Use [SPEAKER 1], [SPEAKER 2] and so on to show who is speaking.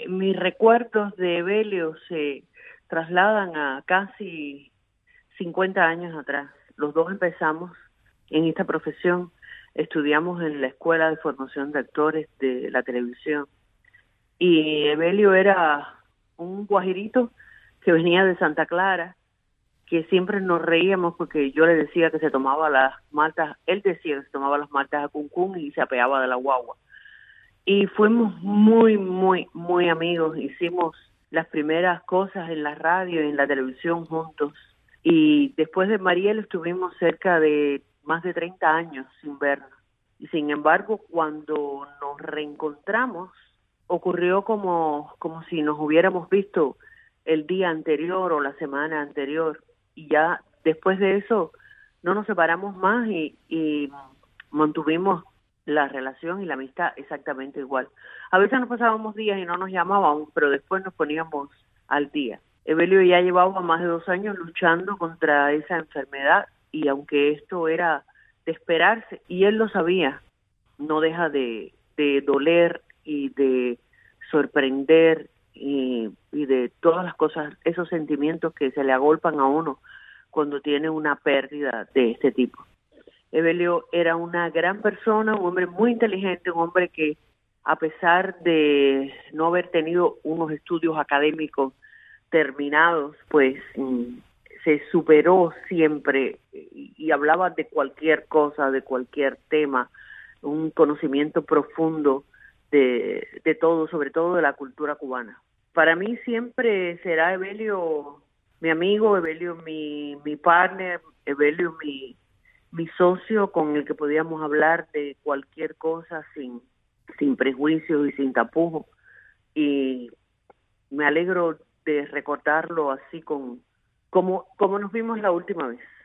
[SPEAKER 1] Mis recuerdos de Evelio se trasladan a casi 50 años atrás. Los dos empezamos en esta profesión, estudiamos en la Escuela de Formación de Actores de la Televisión. Y Evelio era un guajirito que venía de Santa Clara, que siempre nos reíamos porque yo le decía que se tomaba las maltas, él decía que se tomaba las maltas a cuncún y se apeaba de la guagua. Y fuimos muy amigos, hicimos las primeras cosas en la radio y en la televisión juntos. Y después de Mariel estuvimos cerca de más de 30 años sin vernos. Y sin embargo, cuando nos reencontramos, ocurrió como si nos hubiéramos visto el día anterior o la semana anterior. Y ya después de eso no nos separamos más y mantuvimos la relación y la amistad exactamente igual. A veces nos pasábamos días y no nos llamábamos, pero después nos poníamos al día. Evelio ya llevaba más de 2 años luchando contra esa enfermedad y aunque esto era de esperarse, y él lo sabía, no deja de doler y de sorprender y de todas las cosas, esos sentimientos que se le agolpan a uno cuando tiene una pérdida de este tipo. Evelio era una gran persona, un hombre muy inteligente, un hombre que a pesar de no haber tenido unos estudios académicos terminados, pues se superó siempre y hablaba de cualquier cosa, de cualquier tema, un conocimiento profundo de todo, sobre todo de la cultura cubana. Para mí siempre será Evelio mi amigo, Evelio mi partner, Evelio mi socio con el que podíamos hablar de cualquier cosa sin prejuicios y sin tapujos. Y me alegro de recordarlo así como nos vimos la última vez.